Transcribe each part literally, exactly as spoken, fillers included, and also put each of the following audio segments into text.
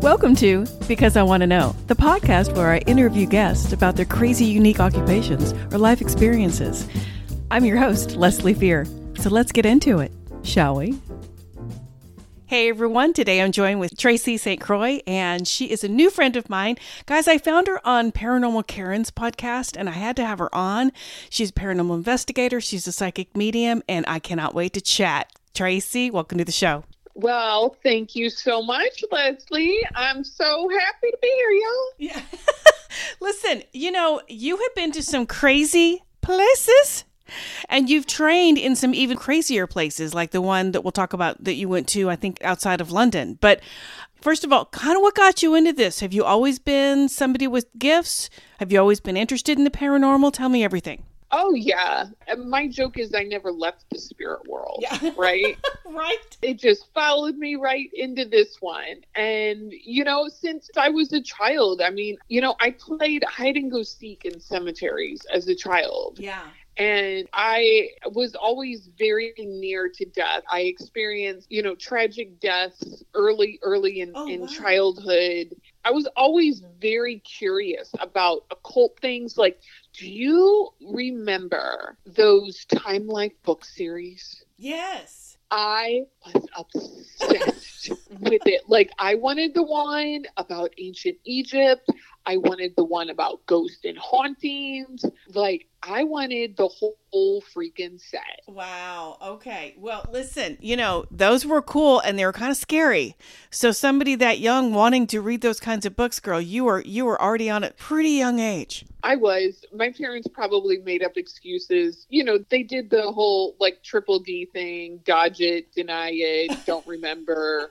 Welcome to Because I Want to Know, the podcast where I interview guests about their crazy, unique occupations or life experiences. I'm your host, Leslie Fear. So let's get into it, shall we? Hey everyone, today I'm joined with Tracy Saint Croix, and she is a new friend of mine. Guys, I found her on Paranormal Karen's podcast, and I had to have her on. She's a paranormal investigator, she's a psychic medium, and I cannot wait to chat. Tracy, welcome to the show. Well, thank you so much, Leslie. I'm so happy to be here, y'all. Yeah. Listen, you know, you have been to some crazy places. And you've trained in some even crazier places, like the one that we'll talk about that you went to, I think, outside of London. But first of all, kind of what got you into this? Have you always been somebody with gifts? Have you always been interested in the paranormal? Tell me everything. Oh, yeah. My joke is I never left the spirit world, yeah. right? Right. It just followed me right into this one. And, you know, since I was a child, I mean, you know, I played hide and go seek in cemeteries as a child. Yeah. And I was always very near to death. I experienced, you know, tragic deaths early, early in, oh, in wow. childhood. I was always very curious about occult things. Like, do you remember those Time Life book series? Yes. I was obsessed with it. Like, I wanted the one about ancient Egypt. I wanted the one about ghosts and hauntings. Like, I wanted the whole, whole freaking set. Wow. Okay. Well, listen, you know, those were cool and they were kind of scary. So somebody that young wanting to read those kinds of books, girl, you were you were already on a pretty young age. I was. My parents probably made up excuses. You know, they did the whole like triple D thing, dodge it, deny it, don't remember.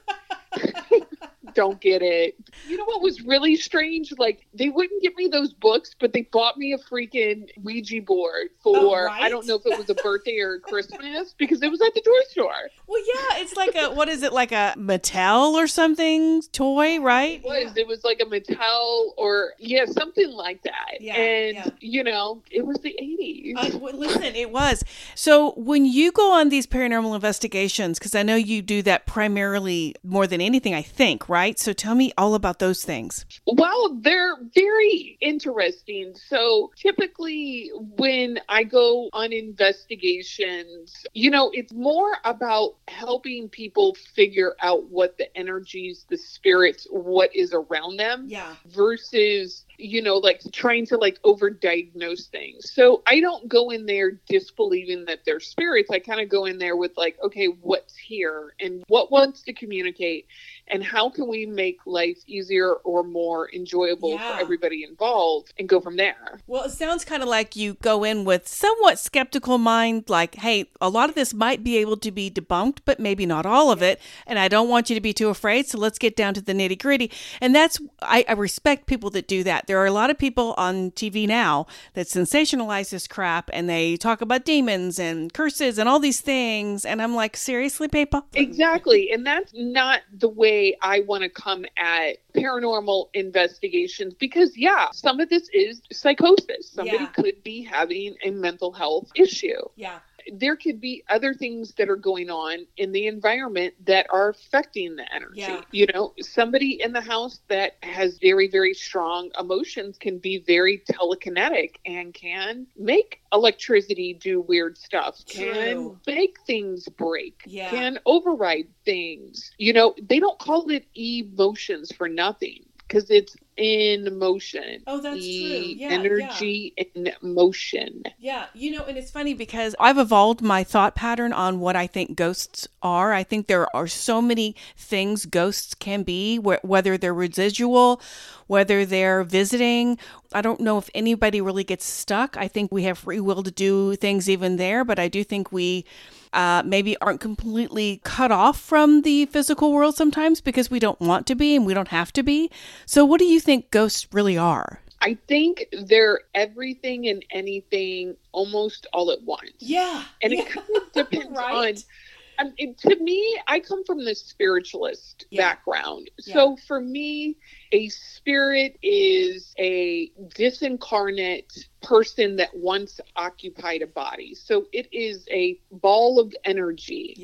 Don't get it. You know what was really strange? Like, they wouldn't give me those books, but they bought me a freaking Ouija board for, oh, right? I don't know if it was a birthday or Christmas, because it was at the toy store. Well, yeah, it's like a, what is it, like a Mattel or something toy, right? It was. Yeah. It was like a Mattel or, yeah, something like that. Yeah, and, yeah. you know, it was the eighties. Uh, well, listen, it was. So when you go on these paranormal investigations, because I know you do that primarily more than anything, I think, right? So tell me all about those things. Well, they're very interesting. So typically when I go on investigations, you know, it's more about helping people figure out what the energies, the spirits, what is around them. Yeah. Versus, you know, like trying to like overdiagnose things. So I don't go in there disbelieving that they're spirits. I kind of go in there with like, okay, what's here and what wants to communicate and how can we make life easier or more enjoyable yeah. for everybody involved and go from there. Well, it sounds kind of like you go in with somewhat skeptical mind, like, hey, a lot of this might be able to be debunked, but maybe not all of it. And I don't want you to be too afraid. So let's get down to the nitty gritty. And that's, I, I respect people that do that. There are a lot of people on T V now that sensationalize this crap and they talk about demons and curses and all these things. And I'm like, seriously, people? Exactly. And that's not the way I want to come at paranormal investigations because, yeah, some of this is psychosis. Somebody yeah. could be having a mental health issue. Yeah. There could be other things that are going on in the environment that are affecting the energy. Yeah. You know, somebody in the house that has very, very strong emotions can be very telekinetic and can make electricity do weird stuff, True. can make things break, yeah. can override things. You know, they don't call it emotions for nothing. Because it's in motion. Oh, that's e- true. Yeah, energy yeah. in motion. Yeah. You know, and it's funny because I've evolved my thought pattern on what I think ghosts are. I think there are so many things ghosts can be, wh- whether they're residual, whether they're visiting. I don't know if anybody really gets stuck. I think we have free will to do things even there, but I do think we uh, maybe aren't completely cut off from the physical world sometimes because we don't want to be and we don't have to be. So what do you think ghosts really are? I think they're everything and anything almost all at once. Yeah. And yeah. it kind of depends right? on, um, it, to me, I come from the spiritualist yeah. background. Yeah. So for me, a spirit is a disincarnate person that once occupied a body. So it is a ball of energy. Yeah.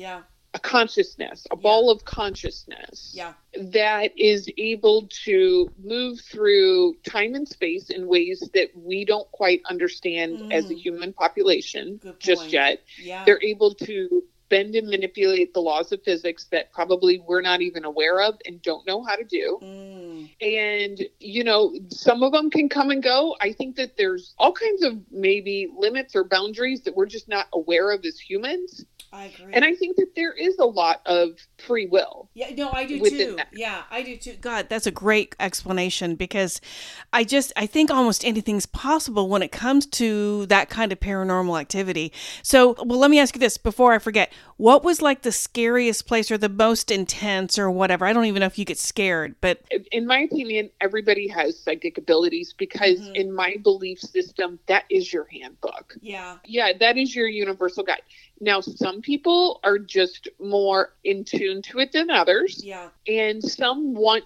a consciousness, a ball of consciousness Yeah. that is able to move through time and space in ways that we don't quite understand Mm. as a human population Good just point. yet. Yeah. They're able to bend and manipulate the laws of physics that probably we're not even aware of and don't know how to do. Mm. And, you know, some of them can come and go. I think that there's all kinds of maybe limits or boundaries that we're just not aware of as humans. I agree. And I think that there is a lot of free will. Yeah, no, I do within too. that. Yeah, I do too. God, that's a great explanation because I just, I think almost anything's possible when it comes to that kind of paranormal activity. So, well, let me ask you this before I forget. What was like the scariest place or the most intense or whatever? I don't even know if you get scared, but In my opinion, everybody has psychic abilities because Mhm. in my belief system, that is your handbook. yeah. Yeah, that is your universal guide. Now, some people are just more in tune to it than others. Yeah. And some want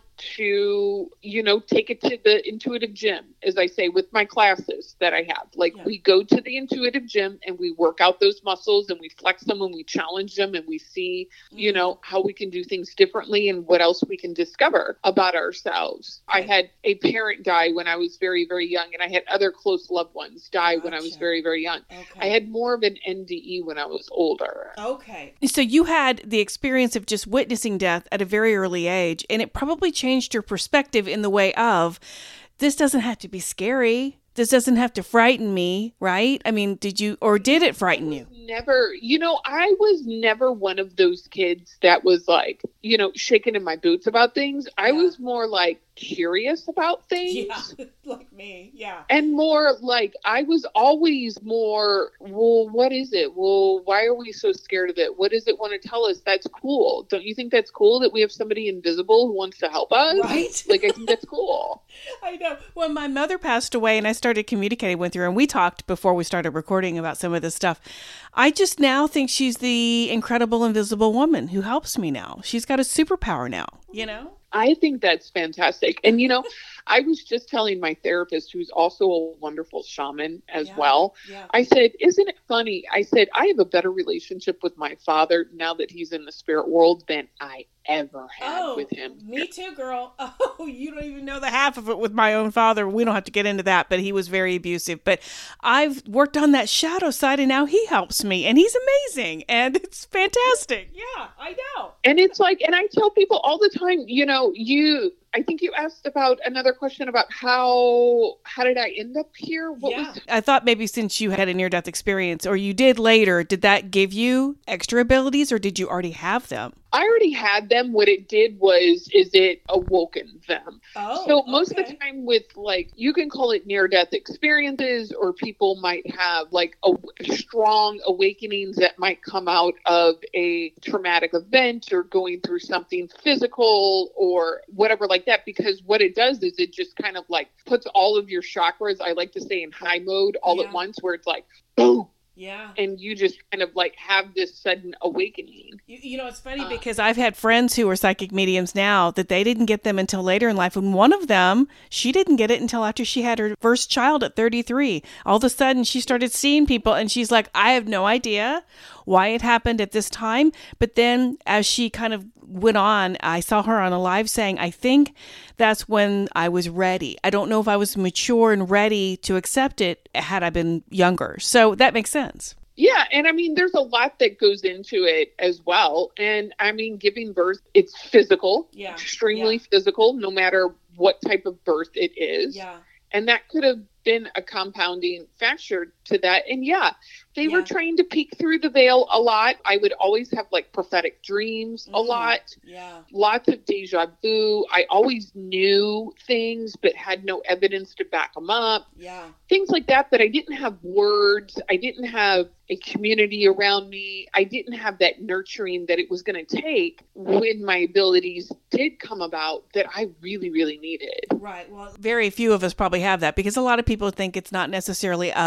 to, you know, take it to the intuitive gym, as I say, with my classes that I have. Like Yeah. we go to the intuitive gym and we work out those muscles and we flex them and we challenge them and we see, you Mm-hmm. know, how we can do things differently and what else we can discover about ourselves. I Right. had a parent die when I was very, very young, and I had other close loved ones die when I was Gotcha. very, very young. Okay. I had more of an N D E when I was older. Okay. So you had the experience of just witnessing death at a very early age, and it probably changed your perspective in the way of this doesn't have to be scary. This doesn't have to frighten me, right? I mean, did you, or did it frighten you? Never, you know, I was never one of those kids that was like, you know, shaking in my boots about things. I Yeah. was more like curious about things. Yeah, like me. Yeah. And more like, I was always more, well, what is it? Well, why are we so scared of it? What does it want to tell us? That's cool. Don't you think that's cool that we have somebody invisible who wants to help us? Right. Like, I think that's cool. I know. When my mother passed away and I started communicating with her, and we talked before we started recording about some of this stuff, I just now think she's the incredible invisible woman who helps me now. She's got a superpower now, you know? I think that's fantastic. And, you know, I was just telling my therapist, who's also a wonderful shaman as Yeah. well. Yeah. I said, isn't it funny? I said, I have a better relationship with my father now that he's in the spirit world than I ever had Oh, with him. me too, girl. Oh, you don't even know the half of it with my own father. We don't have to get into that, but he was very abusive. But I've worked on that shadow side, and now he helps me, and he's amazing, and it's fantastic. Yeah, I know. And it's like, and I tell people all the time, you know, you, I think you asked about another question about how, how did I end up here? What Yeah. was I thought maybe since you had a near-death experience, or you did later, did that give you extra abilities, or did you already have them? I already had them. What it did was, is it awoken them. Oh, So most of the time with like, you can call it near-death experiences, or people might have like a strong awakenings that might come out of a traumatic event or going through something physical or whatever like that. Because what it does is it just kind of like puts all of your chakras, I like to say, in high mode all Yeah. at once, where it's like, boom. Yeah. And you just kind of like have this sudden awakening. You, you know, it's funny Uh, because I've had friends who are psychic mediums now that they didn't get them until later in life. And one of them, she didn't get it until after she had her first child at thirty-three. All of a sudden, she started seeing people and she's like, I have no idea why it happened at this time. But then as she kind of went on, I saw her on a live saying, I think that's when I was ready. I don't know if I was mature and ready to accept it had I been younger. So that makes sense. Yeah. And I mean, there's a lot that goes into it as well. And I mean, giving birth, it's physical, Yeah, extremely yeah. physical, no matter what type of birth it is. Yeah. And that could have been a compounding factor to that. And yeah, they were Yeah. trying to peek through the veil a lot. I would always have like prophetic dreams a Mm. lot. Yeah. Lots of deja vu. I always knew things, but had no evidence to back them up. Yeah. Things like that, but I didn't have words. I didn't have a community around me. I didn't have that nurturing that it was going to take when my abilities did come about that I really, really needed. Right. Well, very few of us probably have that because a lot of people think it's not necessarily of the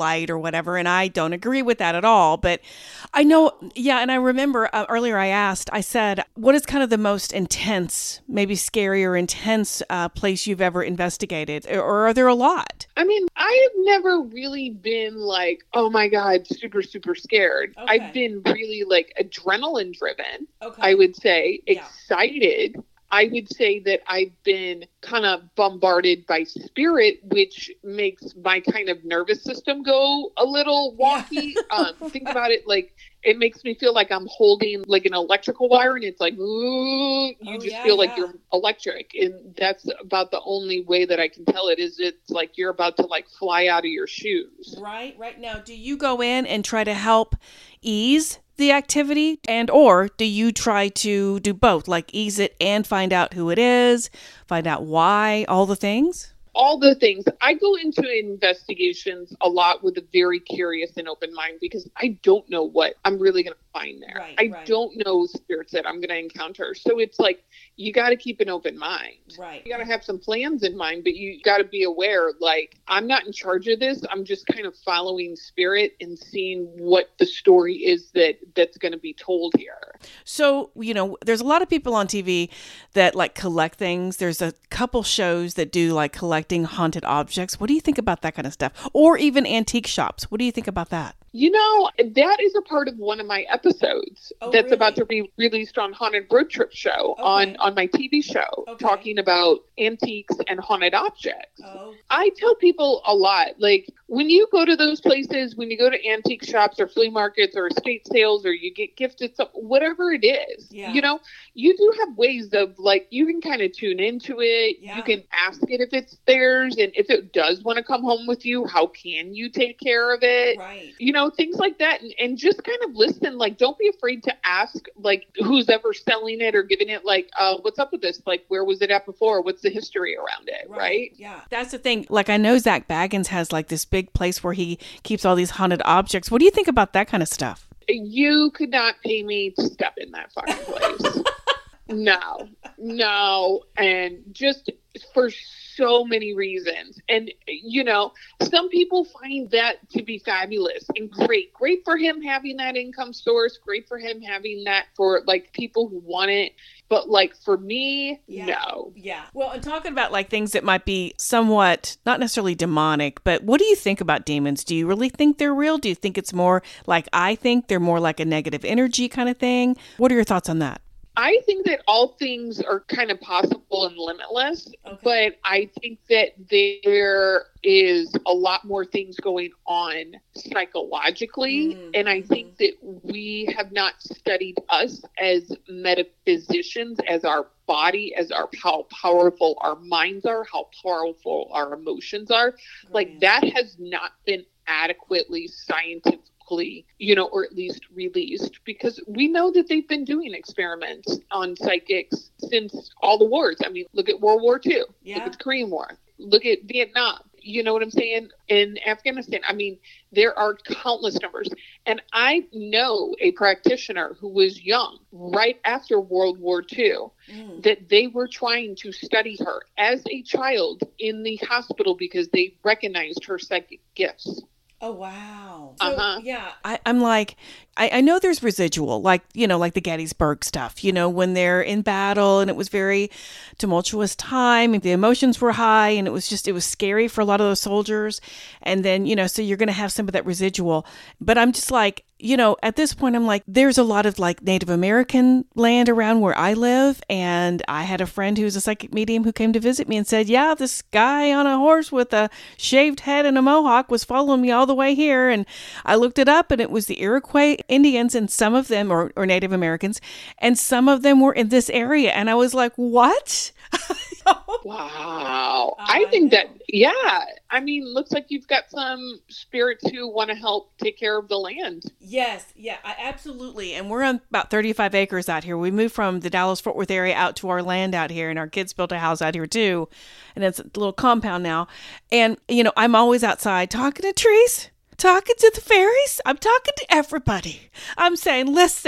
light or whatever. And I don't agree with that at all. But I know, yeah. And I remember uh, earlier I asked, I said, what is kind of the most intense, maybe scary or intense uh, place you've ever investigated? Or are there a lot? I mean, I've never really been like, oh my God, super, super scared. Okay. I've been really like adrenaline driven, okay. I would say, yeah. excited. I would say that I've been kind of bombarded by spirit, which makes my kind of nervous system go a little wonky. Yeah. um, think about it like it makes me feel like I'm holding like an electrical wire and it's like, ooh, you oh, just yeah, feel like yeah. you're electric. And that's about the only way that I can tell it is it's like you're about to like fly out of your shoes. Right, right. Now, do you go in and try to help ease the activity, and or do you try to do both, like ease it and find out who it is, find out why, all the things? All the things. I go into investigations a lot with a very curious and open mind because I don't know what I'm really going to find there. Right, I right. don't know spirits that I'm going to encounter. So it's like, you got to keep an open mind. Right. You got to have some plans in mind, but you got to be aware, like, I'm not in charge of this. I'm just kind of following spirit and seeing what the story is that that's going to be told here. So, you know, there's a lot of people on T V that like collect things. There's a couple shows that do like collecting haunted objects. What do you think about that kind of stuff? Or even antique shops. What do you think about that? You know, that is a part of one of my episodes oh, that's really? about to be released on Haunted Road Trip Show okay. on, on my T V show, okay. talking about antiques and haunted objects. Oh. I tell people a lot, like, when you go to those places, when you go to antique shops or flea markets or estate sales or you get gifted something, whatever it is, yeah. you know, you do have ways of, like, you can kind of tune into it. Yeah. You can ask it if it's theirs. And if it does want to come home with you, how can you take care of it? Right. You know, things like that. And, and just kind of listen, like, don't be afraid to ask, like, who's ever selling it or giving it, like, uh, what's up with this? Like, where was it at before? What's the history around it? Right. right? Yeah. That's the thing. Like, I know Zak Bagans has, like, this big place where he keeps all these haunted objects. What do you think about that kind of stuff? You could not pay me to step in that fucking place. No, no. And just for so many reasons. And, you know, some people find that to be fabulous and great. Great for him having that income source. Great for him having that for, like, people who want it. But, like, for me, yeah. no. Yeah. Well, and talking about, like, things that might be somewhat, not necessarily demonic, but what do you think about demons? Do you really think they're real? Do you think it's more like I think they're more like a negative energy kind of thing? What are your thoughts on that? I think that all things are kind of possible and limitless, okay. but I think that there is a lot more things going on psychologically. Mm-hmm. And I think that we have not studied us as metaphysicians, as our body, as our how powerful our minds are, how powerful our emotions are. Oh, like yeah. that has not been adequately scientifically, you know, or at least released, because we know that they've been doing experiments on psychics since all the wars. I mean, look at World War Two, yeah. look at the Korean War, look at Vietnam. You know what I'm saying? In Afghanistan, I mean, there are countless numbers. And I know a practitioner who was young right after World War Two, mm. that they were trying to study her as a child in the hospital because they recognized her psychic gifts. Oh, wow. So, uh-huh. Yeah. I, I'm like, I, I know there's residual, like, you know, like the Gettysburg stuff, you know, when they're in battle and it was very tumultuous time and the emotions were high and it was just, it was scary for a lot of those soldiers. And then, you know, so you're going to have some of that residual. But I'm just like, you know, at this point, I'm like, there's a lot of like Native American land around where I live. And I had a friend who's a psychic medium who came to visit me and said, yeah, this guy on a horse with a shaved head and a mohawk was following me all the way here. And I looked it up and it was the Iroquois Indians, and some of them or, or Native Americans, and some of them were in this area. And I was like, what? Wow. I, I think know. that, yeah. I mean, looks like you've got some spirits who want to help take care of the land. Yes. Yeah, I, absolutely. And we're on about thirty-five acres out here. We moved from the Dallas-Fort Worth area out to our land out here, and our kids built a house out here too. And it's a little compound now. And, you know, I'm always outside talking to trees, talking to the fairies. I'm talking to everybody. I'm saying, listen,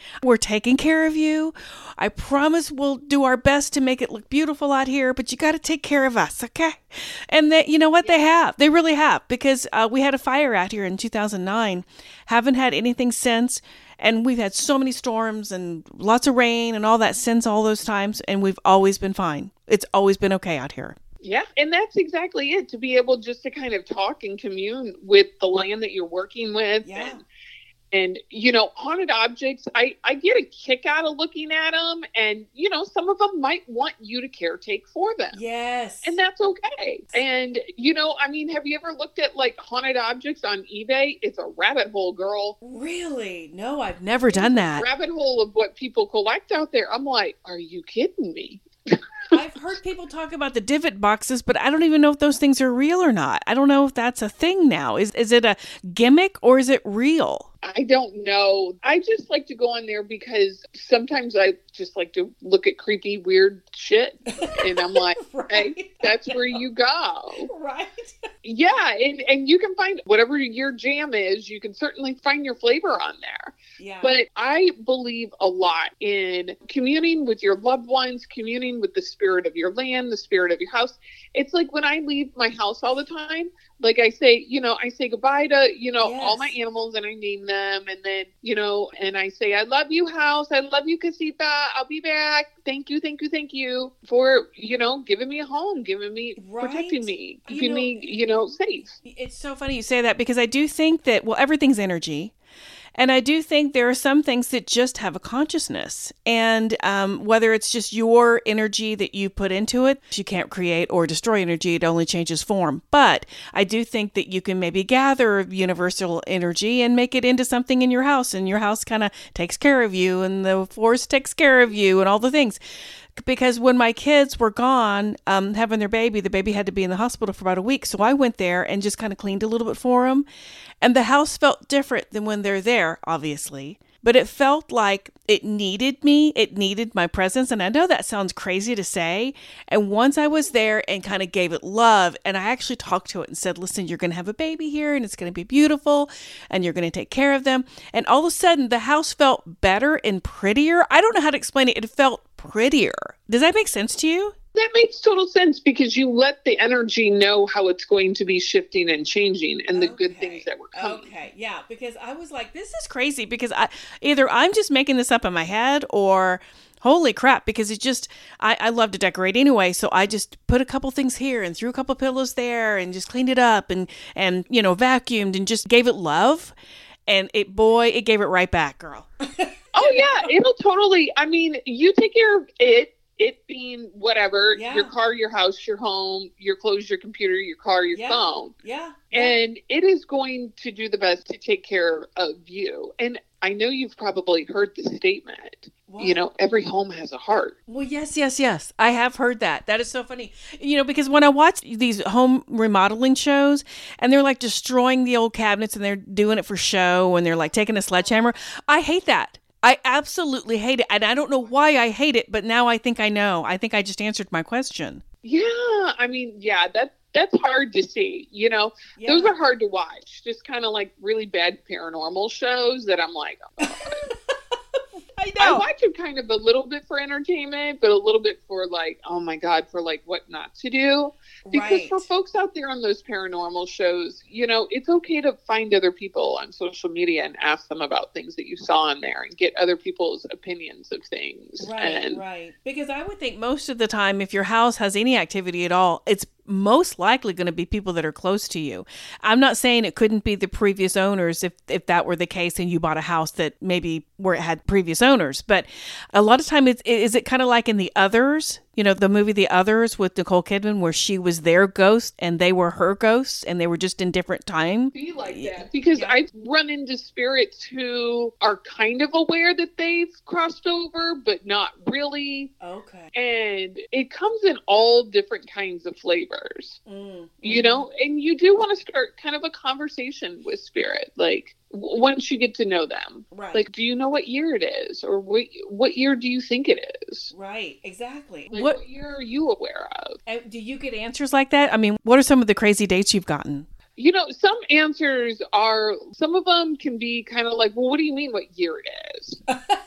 We're taking care of you. I promise we'll do our best to make it look beautiful out here, but you got to take care of us, okay? And that, you know what, they have. They really have, because uh, we had a fire out here in two thousand nine. Haven't had anything since. And we've had so many storms and lots of rain and all that since all those times. And we've always been fine. It's always been okay out here. Yeah. And that's exactly it. To be able just to kind of talk and commune with the land that you're working with. Yeah. And, and, you know, haunted objects, I, I get a kick out of looking at them. And, you know, some of them might want you to caretake for them. Yes. And that's okay. And, you know, I mean, have you ever looked at like haunted objects on eBay? It's a rabbit hole, girl. Really? No, I've never done that. Rabbit hole of what people collect out there. I'm like, are you kidding me? I've heard people talk about the divot boxes, but I don't even know if those things are real or not. I don't know if that's a thing now. Is is it a gimmick or is it real? I don't know. I just like to go on there because sometimes I just like to look at creepy, weird shit. And I'm like, right. Hey, that's where you go. Right. Yeah. And, and you can find whatever your jam is. You can certainly find your flavor on there. Yeah. But I believe a lot in communing with your loved ones, communing with the spirit of your land, the spirit of your house. It's like when I leave my house all the time, like I say, you know, I say goodbye to, you know, Yes. all my animals and I name them. And then, you know, and I say, I love you, house. I love you, Casita. I'll be back. Thank you, thank you, thank you for, you know, giving me a home, giving me, Right. protecting me, You keeping know- me, you know, safe. It's so funny you say that, because I do think that, well, everything's energy. And I do think there are some things that just have a consciousness. And um, whether it's just your energy that you put into it, you can't create or destroy energy. It only changes form. But I do think that you can maybe gather universal energy and make it into something in your house. And your house kind of takes care of you, and the forest takes care of you, and all the things. Because when my kids were gone, um, having their baby, the baby had to be in the hospital for about a week. So I went there and just kind of cleaned a little bit for them. And the house felt different than when they're there, obviously. But it felt like it needed me. It needed my presence. And I know that sounds crazy to say. And once I was there and kind of gave it love, and I actually talked to it and said, listen, you're going to have a baby here and it's going to be beautiful and you're going to take care of them. And all of a sudden the house felt better and prettier. I don't know how to explain it. It felt prettier. Does that make sense to you? That makes total sense because you let the energy know how it's going to be shifting and changing and the good Okay. things that were coming. Okay, yeah, because I was like, this is crazy, because I either I'm just making this up in my head, or holy crap, because it just, I, I love to decorate anyway, so I just put a couple things here and threw a couple pillows there and just cleaned it up and, and you know, vacuumed and just gave it love. And it, boy, it gave it right back, girl. Oh, yeah, it'll totally, I mean, you take care of it. It being whatever, Yeah. your car, your house, your home, your clothes, your computer, your car, your Yeah. phone. Yeah. And it is going to do the best to take care of you. And I know you've probably heard the statement, What? you know, every home has a heart. Well, yes, yes, yes. I have heard that. That is so funny. You know, because when I watch these home remodeling shows and they're like destroying the old cabinets and they're doing it for show and they're like taking a sledgehammer, I hate that. I absolutely hate it. And I don't know why I hate it, but now I think I know. I think I just answered my question. Yeah. I mean, yeah, that that's hard to see, you know, Yeah. those are hard to watch. Just kind of like really bad paranormal shows that I'm like, oh, I I know. watch them kind of a little bit for entertainment, but a little bit for like, oh my God, for like what not to do. Because Right. for folks out there on those paranormal shows, you know, it's okay to find other people on social media and ask them about things that you saw on there and get other people's opinions of things. Right, and right. Because I would think most of the time, if your house has any activity at all, it's most likely going to be people that are close to you. I'm not saying it couldn't be the previous owners if if that were the case and you bought a house that maybe where it had previous owners. But a lot of time, it's, is it kind of like in The Others? You know, the movie The Others with Nicole Kidman, where she was their ghost and they were her ghosts and they were just in different time. be like that because Yeah. I've run into spirits who are kind of aware that they've crossed over, but not really. Okay. And it comes in all different kinds of flavors, Mm, you know, and you do want to start kind of a conversation with spirit. Like w- once you get to know them, Right. like, do you know what year it is? Or what, what year do you think it is? Right. Exactly. Like, What what year are you aware of? uh, do you get answers like that? I mean, what are some of the crazy dates you've gotten? You know, some answers are, some of them can be kind of like, well, what do you mean what year it is?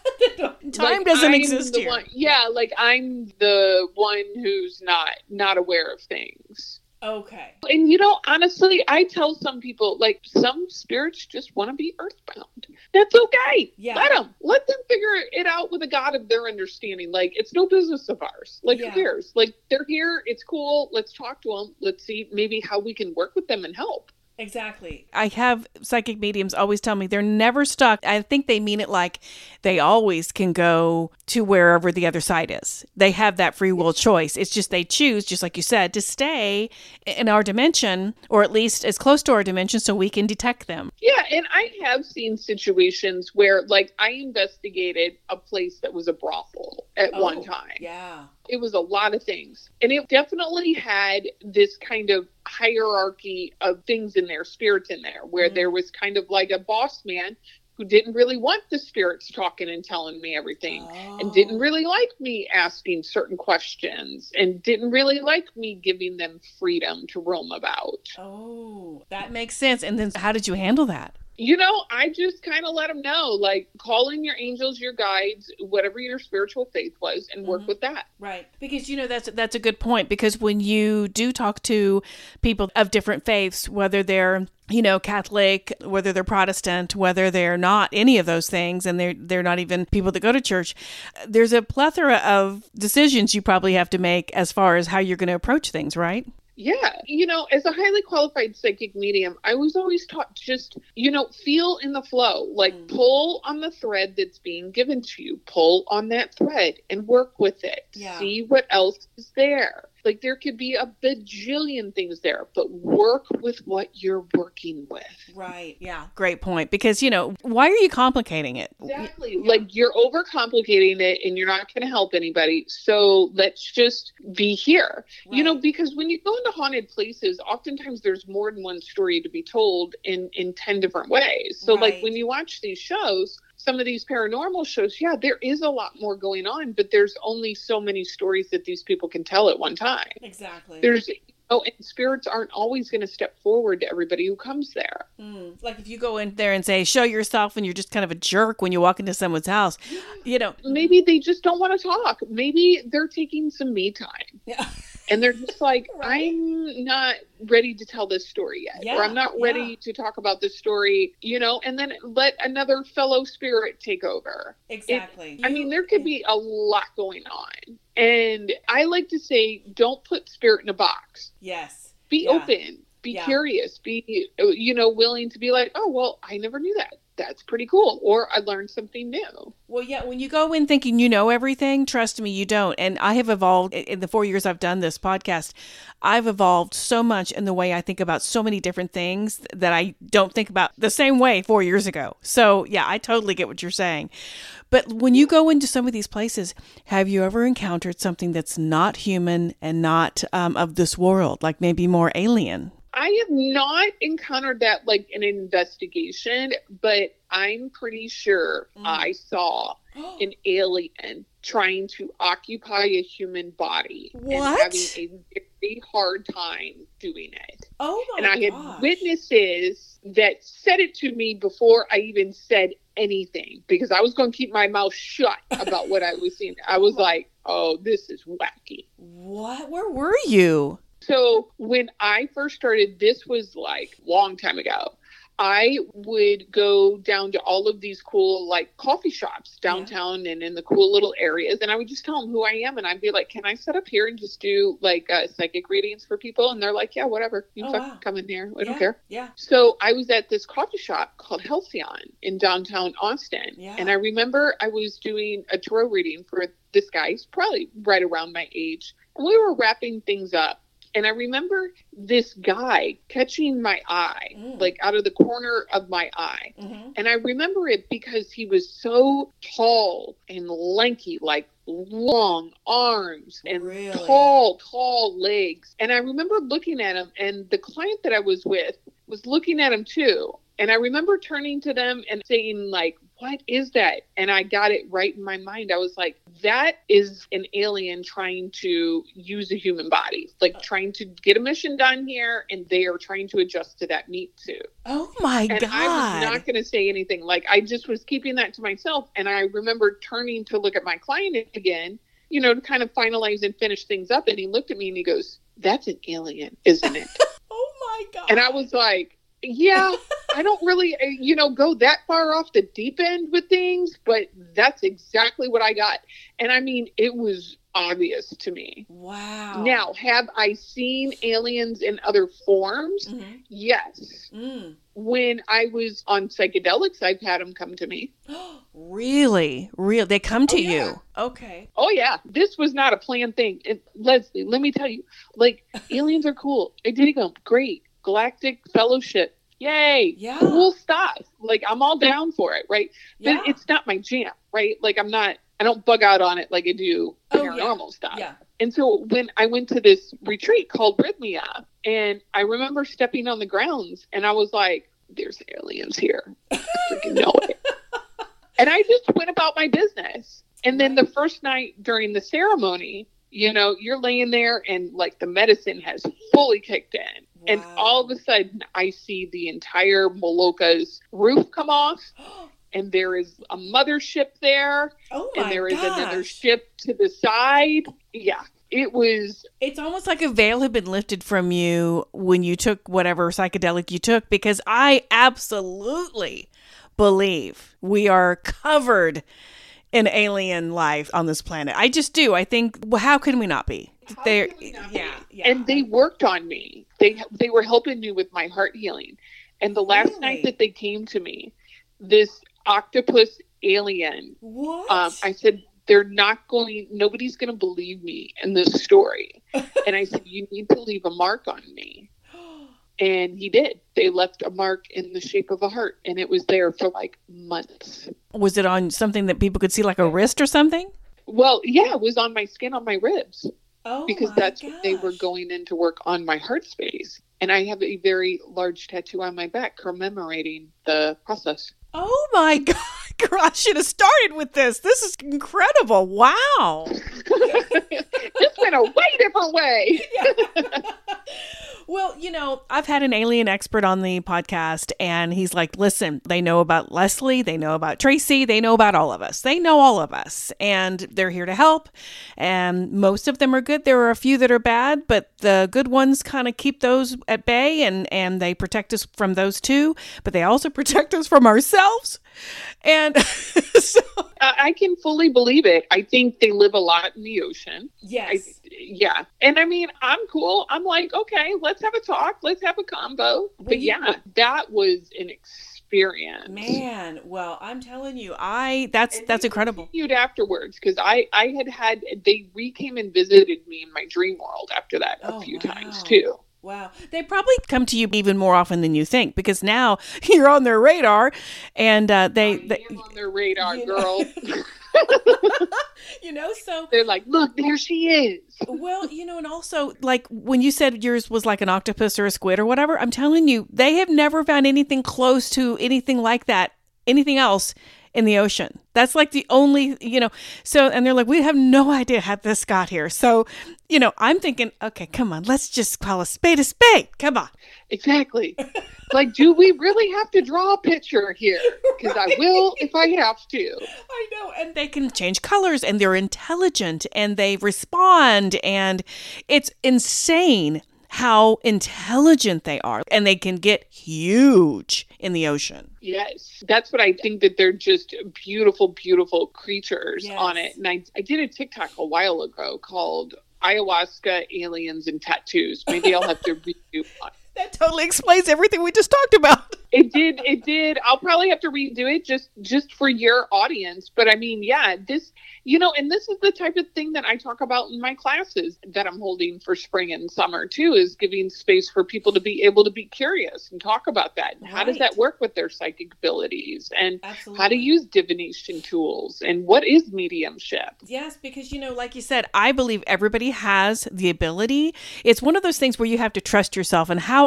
Time Like, doesn't I'm exist the here. one, yeah, like I'm the one who's not not aware of things. Okay. And, you know, honestly, I tell some people, like, some spirits just want to be earthbound. That's okay. Yeah. Let them. Let them figure it out with a God of their understanding. Like, it's no business of ours. Like, Yeah. who cares? Like, they're here. It's cool. Let's talk to them. Let's see maybe how we can work with them and help. Exactly. I have psychic mediums always tell me they're never stuck. I think they mean it like they always can go to wherever the other side is. They have that free will choice. It's just they choose, just like you said, to stay in our dimension, or at least as close to our dimension so we can detect them. Yeah, and I have seen situations where, like, I investigated a place that was a brothel at Oh, one time. Yeah. It was a lot of things. And it definitely had this kind of hierarchy of things in there, spirits in there, where Mm. there was kind of like a boss man who didn't really want the spirits talking and telling me everything, Oh. and didn't really like me asking certain questions, and didn't really like me giving them freedom to roam about. Oh, that makes sense. And then how did you handle that? You know, I just kind of let them know, like, call in your angels, your guides, whatever your spiritual faith was, and work Mhm. with that. Right. Because, you know, that's that's a good point. Because when you do talk to people of different faiths, whether they're, you know, Catholic, whether they're Protestant, whether they're not any of those things, and they're they're not even people that go to church, there's a plethora of decisions you probably have to make as far as how you're going to approach things, right? Yeah. You know, as a highly qualified psychic medium, I was always taught just, you know, feel in the flow, like Mm. pull on the thread that's being given to you, pull on that thread and work with it. Yeah. See what else is there. Like, there could be a bajillion things there, but work with what you're working with. Right. Yeah. Great point. Because, you know, why are you complicating it? Exactly. Like, you're overcomplicating it and you're not going to help anybody. So let's just be here. You know, Right. because when you go into haunted places, oftentimes there's more than one story to be told in, in ten different ways. So, like, Right. when you watch these shows, some of these paranormal shows, yeah, there is a lot more going on, but there's only so many stories that these people can tell at one time. Exactly. There's, oh, and spirits aren't always going to step forward to everybody who comes there. Mm. Like if you go in there and say, show yourself, and you're just kind of a jerk when you walk into someone's house, you know. Maybe they just don't want to talk. Maybe they're taking some me time. Yeah. And they're just like, Right. I'm not ready to tell this story yet. Yeah, or I'm not ready yeah. to talk about this story, you know, and then let another fellow spirit take over. Exactly. I mean, there could be a lot going on. And I like to say, don't put spirit in a box. Yes. Be Yeah. open. Be Yeah. curious. Be, you know, willing to be like, oh, well, I never knew that. That's pretty cool. Or I learned something new. Well, yeah, when you go in thinking you know everything, trust me, you don't. And I have evolved in the four years I've done this podcast. I've evolved so much in the way I think about so many different things that I don't think about the same way four years ago. So, yeah, I totally get what you're saying. But when you go into some of these places, have you ever encountered something that's not human and not um, of this world, like maybe more alien? I have not encountered that like in an investigation, but I'm pretty sure Mm. I saw an alien trying to occupy a human body and What? having a very hard time doing it. Oh, my And I had gosh. witnesses that said it to me before I even said anything, because I was going to keep my mouth shut about what I was seeing. I was like, oh, this is wacky. What? Where were you? So when I first started, this was like a long time ago. I would go down to all of these cool like coffee shops downtown and in the cool little areas. And I would just tell them who I am. And I'd be like, can I set up here and just do like uh, psychic readings for people? And they're like, yeah, whatever. You can Oh, fucking wow. come in here. I yeah. don't care. Yeah. So I was at this coffee shop called Halcyon in downtown Austin. Yeah. And I remember I was doing a tarot reading for this guy. He's probably right around my age. And we were wrapping things up. And I remember this guy catching my eye, Mm. like out of the corner of my eye. Mm-hmm. And I remember it because he was so tall and lanky, like long arms and Really? tall, tall legs. And I remember looking at him, and the client that I was with was looking at him too. And I remember turning to them and saying, like, what is that? And I got it right in my mind. I was like, that is an alien trying to use a human body, like trying to get a mission done here. And they are trying to adjust to that meat suit. Oh my and God. I was not going to say anything. Like, I just was keeping that to myself. And I remember turning to look at my client again, you know, to kind of finalize and finish things up. And he looked at me and he goes, that's an alien, isn't it? Oh my God. And I was like, yeah, I don't really, you know, go that far off the deep end with things, but that's exactly what I got. And I mean, it was obvious to me. Wow. Now, have I seen aliens in other forms? Mm-hmm. Yes. Mm. When I was on psychedelics, I've had them come to me. Really? Real? They come to Oh, yeah. you? Okay. Oh, yeah. This was not a planned thing. And Leslie, let me tell you, like, aliens are cool. I dig them. Great. Galactic Fellowship. Yay. Yeah. Cool stuff. Like, I'm all down for it, right? Yeah. But it's not my jam, right? Like, I'm not, I don't bug out on it like I do Oh, paranormal yeah. stuff. Yeah. And so when I went to this retreat called Rhythmia, and I remember stepping on the grounds, and I was like, there's aliens here. I freaking know it. And I just went about my business. And then the first night during the ceremony, you know, you're laying there and like the medicine has fully kicked in. Wow. And all of a sudden I see the entire Moloka's roof come off. And there is a mothership there. Oh my And there is gosh. another ship to the side. Yeah. It was. It's almost like a veil had been lifted from you when you took whatever psychedelic you took, because I absolutely believe we are covered in alien life on this planet. I just do. I think, well, how can we not be? How They're, can we not yeah, be? yeah. And they worked on me. They they were helping me with my heart healing. And the last Really? night that they came to me, this octopus alien, What? um, I said, they're not going, nobody's going to believe me in this story. And I said, you need to leave a mark on me. And he did. They left a mark in the shape of a heart. And it was there for like months. Was it on something that people could see, like a wrist or something? Well, yeah, it was on my skin, on my ribs. Oh, Because my that's what they were gosh. going in to work on my heart space. And I have a very large tattoo on my back commemorating the process. Oh my God. Girl, I should have started with this. This is incredible. Wow. This went a way different way. Well, you know, I've had an alien expert on the podcast, and he's like, listen, they know about Leslie, they know about Tracy, they know about all of us. They know all of us, and they're here to help. And most of them are good. There are a few that are bad, but the good ones kind of keep those at bay, and, and they protect us from those too. But they also protect us from ourselves. And so, Uh, I can fully believe it. I think they live a lot in the ocean. I, yes. yeah. And I mean, I'm cool. I'm like, okay, let's have a talk. Let's have a combo. But you- yeah, that was an experience. Man, well, I'm telling you, I that's And that's they incredible. Continued afterwards because I, I had had, they re came and visited me in my dream world after that a Oh, few wow. times too. Wow. They probably come to you even more often than you think, because now you're on their radar, and uh, they, I they am on their radar, you girl. know. you know, so, They're like, look, there she is. well, you know, and also, like, when you said yours was like an octopus or a squid or whatever, I'm telling you, they have never found anything close to anything like that, anything else in the ocean. That's like the only, you know, so, and they're like, we have no idea how this got here. So, you know, I'm thinking, okay, come on, let's just call a spade a spade. Come on. Exactly. Like, do we really have to draw a picture here? Because I will if I have to. I know. And they can change colors, and they're intelligent, and they respond, and it's insane how intelligent they are, and they can get huge in the ocean. Yes. That's what I think, that they're just beautiful, beautiful creatures Yes. on it. And I, I did a TikTok a while ago called Ayahuasca, Aliens, and Tattoos. Maybe I'll have to redo one. That totally explains everything we just talked about. It did. It did. I'll probably have to redo it just, just for your audience. But I mean, yeah, this, you know, and this is the type of thing that I talk about in my classes that I'm holding for spring and summer too, is giving space for people to be able to be curious and talk about that. And how does Right. that work with their psychic abilities, and Absolutely. how to use divination tools, and what is mediumship? Yes, because, you know, like you said, I believe everybody has the ability. It's one of those things where you have to trust yourself. And how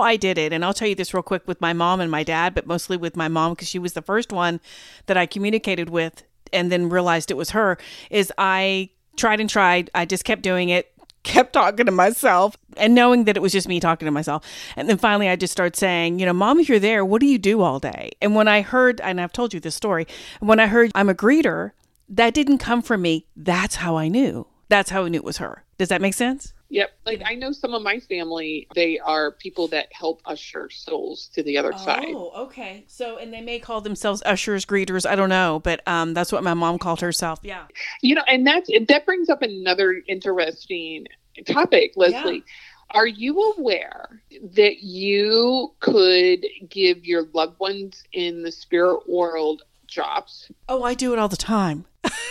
how I did it, and I'll tell you this real quick with my mom and my dad, but mostly with my mom because she was the first one that I communicated with and then realized it was her, is I tried and tried. I just kept doing it, kept talking to myself and knowing that it was just me talking to myself. And then finally I just started saying, you know, Mom, if you're there, what do you do all day? And when I heard, and I've told you this story, when I heard I'm a greeter, that didn't come from me. That's how I knew. That's how I knew it was her. Does that make sense? Yep. Like I know some of my family, they are people that help usher souls to the other oh, side. Oh, okay. So, and they may call themselves ushers, greeters. I don't know, but um, that's what my mom called herself. Yeah. You know, and that's, that brings up another interesting topic, Leslie. Yeah. Are you aware that you could give your loved ones in the spirit world jobs? Oh, I do it all the time.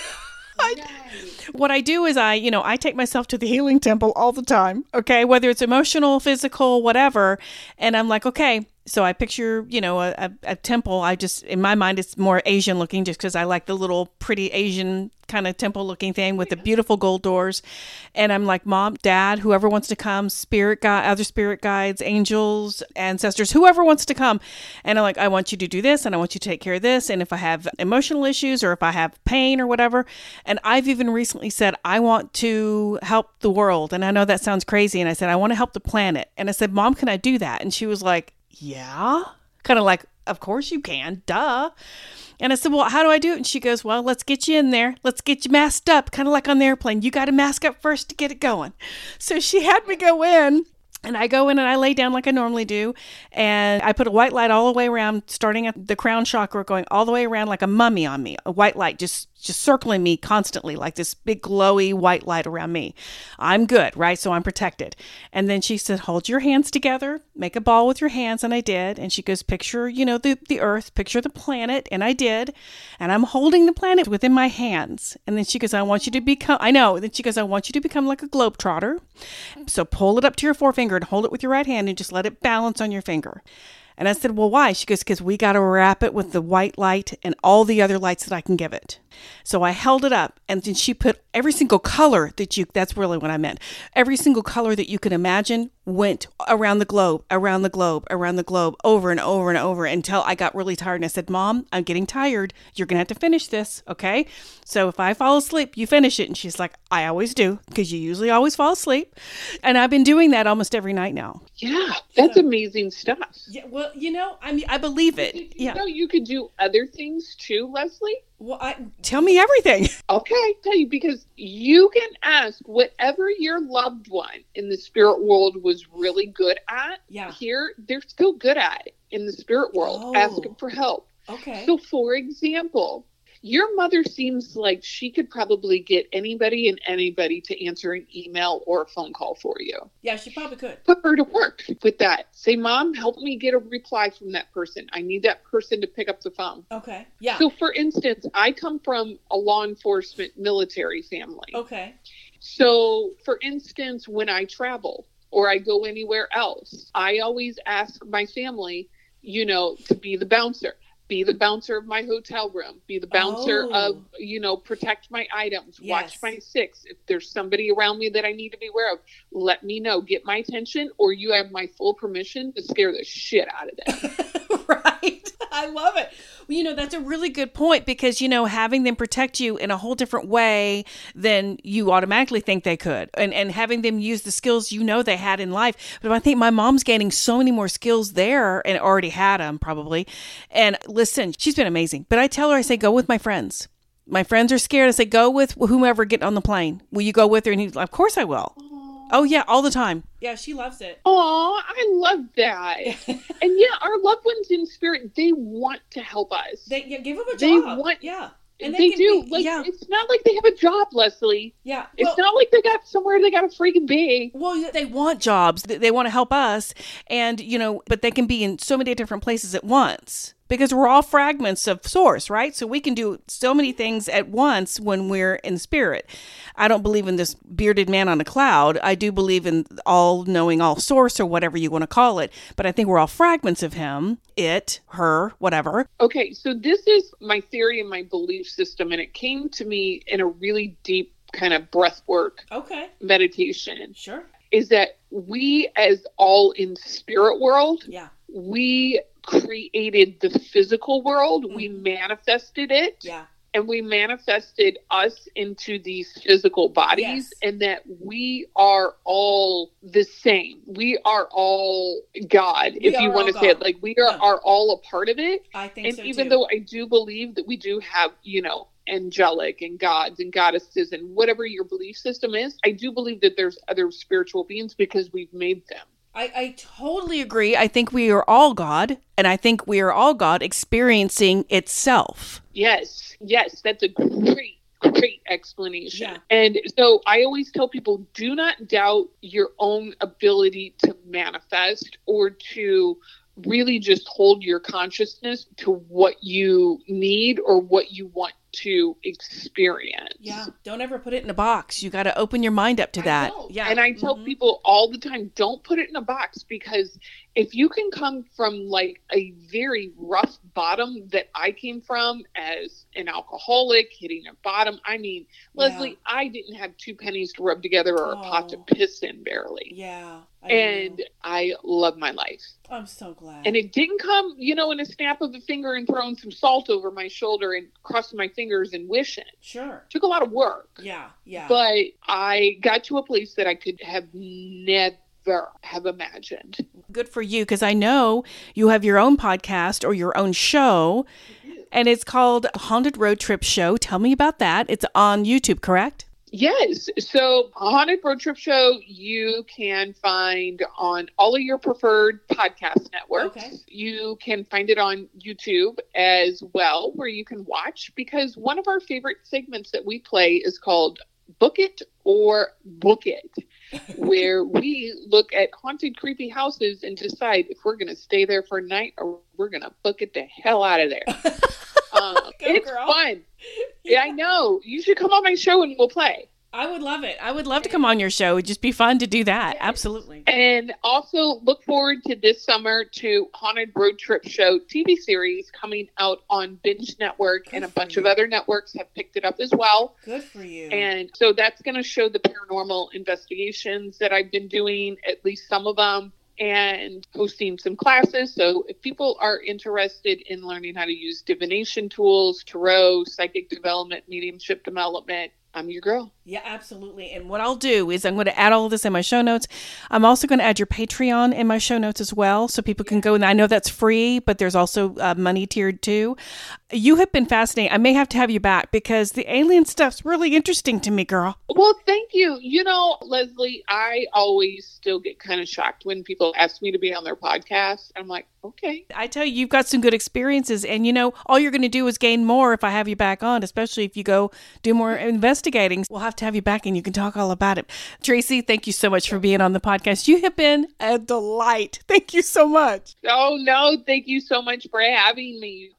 I, what I do is I, you know, I take myself to the healing temple all the time. Okay. Whether it's emotional, physical, whatever. And I'm like, okay. So I picture, you know, a, a, a temple. I just, in my mind, it's more Asian looking just because I like the little pretty Asian kind of temple looking thing with the beautiful gold doors. And I'm like, Mom, Dad, whoever wants to come, spirit guide, other spirit guides, angels, ancestors, whoever wants to come. And I'm like, I want you to do this and I want you to take care of this. And if I have emotional issues or if I have pain or whatever. And I've even recently said, I want to help the world. And I know that sounds crazy. And I said, I want to help the planet. And I said, Mom, can I do that? And she was like, yeah, kind of like, of course you can, duh. And I said, well, how do I do it? And she goes, well, let's get you in there. Let's get you masked up, kind of like on the airplane. You got to mask up first to get it going. So she had me go in. And I go in and I lay down like I normally do. And I put a white light all the way around, starting at the crown chakra, going all the way around like a mummy on me. A white light just, just circling me constantly, like this big glowy white light around me. I'm good, right? So I'm protected. And then she said, hold your hands together, make a ball with your hands. And I did. And she goes, picture, you know, the, the earth, picture the planet. And I did. And I'm holding the planet within my hands. And then she goes, I want you to become, I know. Then she goes, I want you to become like a globetrotter. So pull it up to your forefinger and hold it with your right hand and just let it balance on your finger. And I said, well, why? She goes, because we got to wrap it with the white light and all the other lights that I can give it. So I held it up and then she put every single color that you, that's really what I meant. Every single color that you could imagine went around the globe, around the globe, around the globe, over and over and over until I got really tired. And I said, Mom, I'm getting tired. You're going to have to finish this. Okay. So if I fall asleep, you finish it. And she's like, I always do, because you usually always fall asleep. And I've been doing that almost every night now. Yeah. That's so amazing stuff. Yeah. Well, you know, I mean, I believe it. You yeah. know, you could do other things too, Leslie. Well, I, tell me everything. Okay, I tell you, because you can ask whatever your loved one in the spirit world was really good at. Yeah. Here, they're still good at it in the spirit world. Oh. Ask them for help. Okay. So, for example, your mother seems like she could probably get anybody and anybody to answer an email or a phone call for you. Yeah, she probably could. Put her to work with that. Say, Mom, help me get a reply from that person. I need that person to pick up the phone. Okay. Yeah. So, for instance, I come from a law enforcement military family. Okay. So, for instance, when I travel or I go anywhere else, I always ask my family, you know, to be the bouncer. Be the bouncer of my hotel room. Be the bouncer oh. of, you know, protect my items. Yes. Watch my six. If there's somebody around me that I need to be aware of, let me know. Get my attention, or you have my full permission to scare the shit out of them. Right. I love it. Well, you know, that's a really good point because, you know, having them protect you in a whole different way than you automatically think they could. And, and having them use the skills you know they had in life. But I think my mom's gaining so many more skills there and already had them probably. And listen, she's been amazing. But I tell her, I say, go with my friends. My friends are scared. I say, go with whomever getting on the plane. Will you go with her? And he's like, of course I will. Oh, yeah, all the time. Yeah, she loves it. Oh, I love that. And yeah, our loved ones in spirit, they want to help us. They yeah, give them a job. They want, yeah. And they, they do. Be, like, yeah. It's not like they have a job, Leslie. Yeah. It's well, not like they got somewhere they got to freaking be. Well, they want jobs. They want to help us. And, you know, but they can be in so many different places at once. Because we're all fragments of source, right? So we can do so many things at once when we're in spirit. I don't believe in this bearded man on a cloud. I do believe in all-knowing, all-source, or whatever you want to call it. But I think we're all fragments of him, it, her, whatever. Okay, so this is my theory and my belief system, and it came to me in a really deep kind of breath work okay. meditation. Sure. is that we, as all in spirit world, yeah. we created the physical world. Mm-hmm. We manifested it. Yeah. And we manifested us into these physical bodies, yes. and that we are all the same. We are all God, we if you want to say it. Like, we are, yeah. are all a part of it. I think and so, even too. though I do believe that we do have, you know, angelic and gods and goddesses and whatever your belief system is, I do believe that there's other spiritual beings because we've made them. I, I totally agree. I think we are all God, and I think we are all God experiencing itself. Yes, yes, that's a great, great explanation. Yeah. And so I always tell people, do not doubt your own ability to manifest or to really just hold your consciousness to what you need or what you want to experience. Yeah. Don't ever put it in a box. You got to open your mind up to that. Yeah. And I tell mm-hmm. people all the time, don't put it in a box, because if you can come from like a very rough bottom that I came from as an alcoholic, hitting a bottom. I mean, yeah. Leslie, I didn't have two pennies to rub together or oh. a pot to piss in barely. Yeah. I and know. I love my life. I'm so glad. And it didn't come, you know, in a snap of a finger and throwing some salt over my shoulder and crossing my fingers and wishing. Sure. It took a lot of work. Yeah. Yeah. But I got to a place that I could have never have imagined. Good for you, because I know you have your own podcast or your own show, and it's called Haunted Road Trip Show. Tell me about that. It's on YouTube, correct? Yes. So Haunted Road Trip Show, you can find on all of your preferred podcast networks. Okay. You can find it on YouTube as well, where you can watch, because one of our favorite segments that we play is called Book It or Book It, where we look at haunted, creepy houses and decide if we're going to stay there for a night or we're going to book it the hell out of there. um, it's girl. fun. Yeah, I know. You should come on my show and we'll play. I would love it. I would love to come on your show. It'd just be fun to do that. Yes. Absolutely. And also look forward to this summer to Haunted Road Trip Show T V series coming out on Binge Network. Good and a bunch you. of other networks have picked it up as well. Good for you. And so that's going to show the paranormal investigations that I've been doing, at least some of them, and hosting some classes. So if people are interested in learning how to use divination tools, tarot, psychic development, mediumship development, I'm your girl. Yeah, absolutely. And what I'll do is I'm going to add all of this in my show notes. I'm also going to add your Patreon in my show notes as well, so people can go. And I know that's free, but there's also uh, money tiered too. You have been fascinating. I may have to have you back because the alien stuff's really interesting to me, girl. Well, thank you. You know, Leslie, I always still get kind of shocked when people ask me to be on their podcast. I'm like, okay. I tell you, you've got some good experiences, and you know, all you're going to do is gain more if I have you back on, especially if you go do more investigating. We'll have to have you back and you can talk all about it. Tracy, thank you so much for being on the podcast. You have been a delight. Thank you so much. Oh, no. Thank you so much for having me.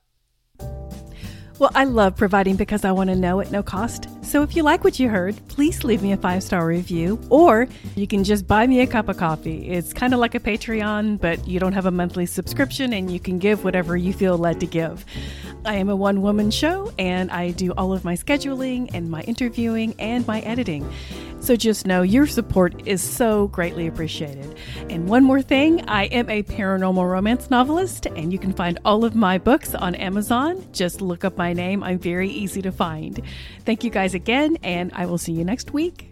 Well, I love providing because I want to know at no cost. So if you like what you heard, please leave me a five-star review, or you can just buy me a cup of coffee. It's kind of like a Patreon, but you don't have a monthly subscription and you can give whatever you feel led to give. I am a one-woman show and I do all of my scheduling and my interviewing and my editing. So just know your support is so greatly appreciated. And one more thing, I am a paranormal romance novelist and you can find all of my books on Amazon. Just look up my name. I'm very easy to find. Thank you guys again, and I will see you next week.